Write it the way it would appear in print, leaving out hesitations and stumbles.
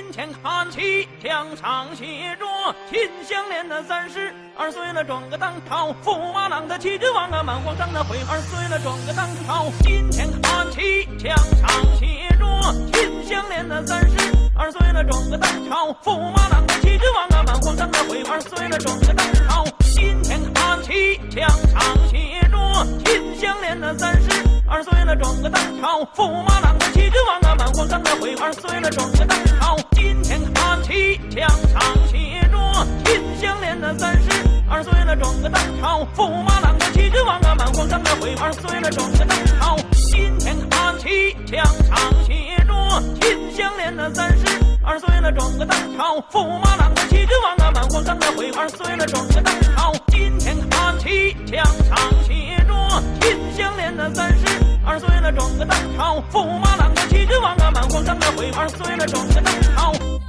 今天看齐墙上写着秦香莲的32岁了，转个当朝，驸马郎的齐君王啊，满皇上的22岁了，转个当朝。今天看齐墙上写着秦香莲的32岁了，转个当朝，驸马郎的齐君王啊，满皇上的22岁了，转个当朝。今天看齐墙上写着秦香莲的32岁了，转个当朝，驸马郎的齐君王啊，满皇上的22岁了，转个当朝。今天看齐墙上写着秦香莲的32岁了，转个当朝，驸马郎的齐君王啊，满皇上的22岁了，转个当朝。今天看齐墙上写着秦香莲的32岁了，转个当朝，驸马郎的齐君王啊，满皇上的22岁了，转个当朝。今天看齐墙上写着秦香莲的32岁了，转个当朝，驸马郎的齐君王啊，满皇上的22岁了，转个当朝。